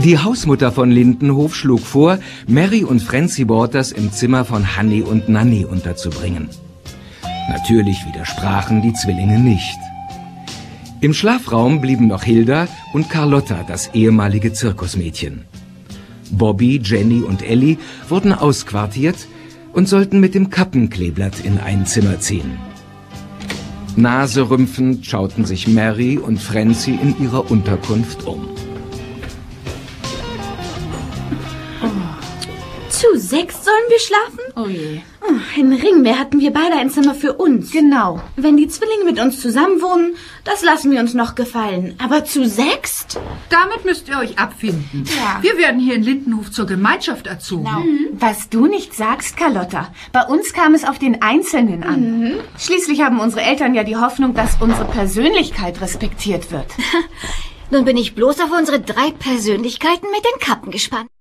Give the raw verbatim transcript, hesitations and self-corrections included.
Die Hausmutter von Lindenhof schlug vor, Mary und Francie Waters im Zimmer von Hanni und Nanni unterzubringen. Natürlich widersprachen die Zwillinge nicht. Im Schlafraum blieben noch Hilda und Carlotta, das ehemalige Zirkusmädchen. Bobby, Jenny und Ellie wurden ausquartiert und sollten mit dem Kappenkleeblatt in ein Zimmer ziehen. Naserümpfend schauten sich Mary und Francie in ihrer Unterkunft um. Zu sechs sollen wir schlafen? Oh je. Oh, in Ringmeer hatten wir beide ein Zimmer für uns. Genau. Wenn die Zwillinge mit uns zusammenwohnen, das lassen wir uns noch gefallen. Aber zu sechst? Damit müsst ihr euch abfinden. Ja. Wir werden hier in Lindenhof zur Gemeinschaft erzogen. Genau. Mhm. Was du nicht sagst, Carlotta. Bei uns kam es auf den Einzelnen an. Mhm. Schließlich haben unsere Eltern ja die Hoffnung, dass unsere Persönlichkeit respektiert wird. Nun bin ich bloß auf unsere drei Persönlichkeiten mit den Kappen gespannt.